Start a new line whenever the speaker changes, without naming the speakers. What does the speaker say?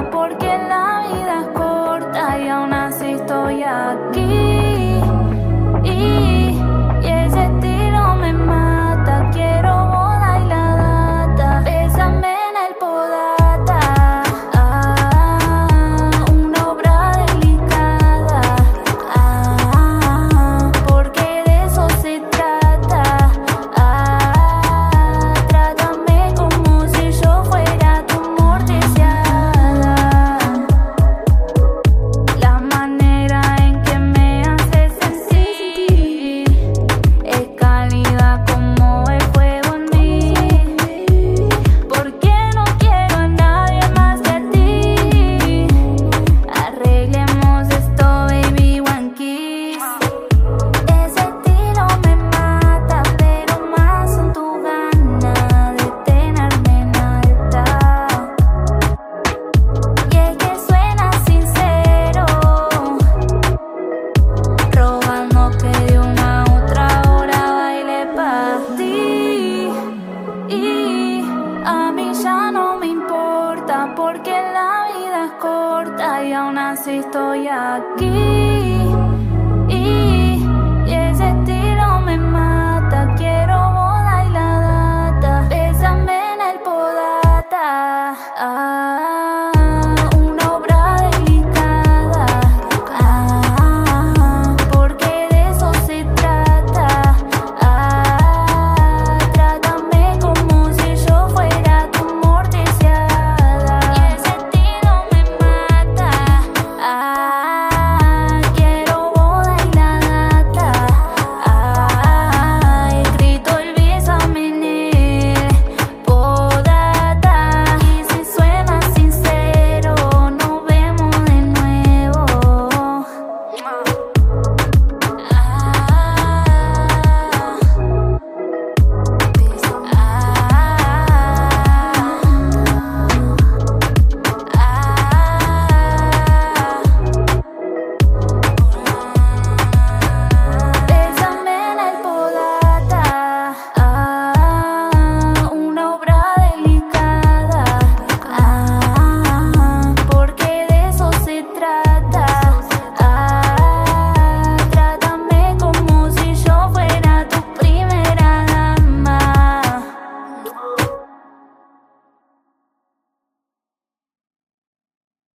porque la vida es corta y aún así estoy aquí. Y ese estilo me mata, quiero boda y la data, bésame en el podata. Una obra delicada, porque de eso se trata. Trátame como si yo fuera tu amor deseada. La manera en que me hace sentir es cálida como el fuego en mí, porque no quiero a nadie más que a ti. Arreglemos esto, baby, one kiss. Ese estilo me mata, pero más son tu ganas de tenerme en alta. Y es que suena sincero, rogando que de una a otra hora baile pa' ti. Y a mí ya no me importa, porque la vida es corta y aún así estoy aquí.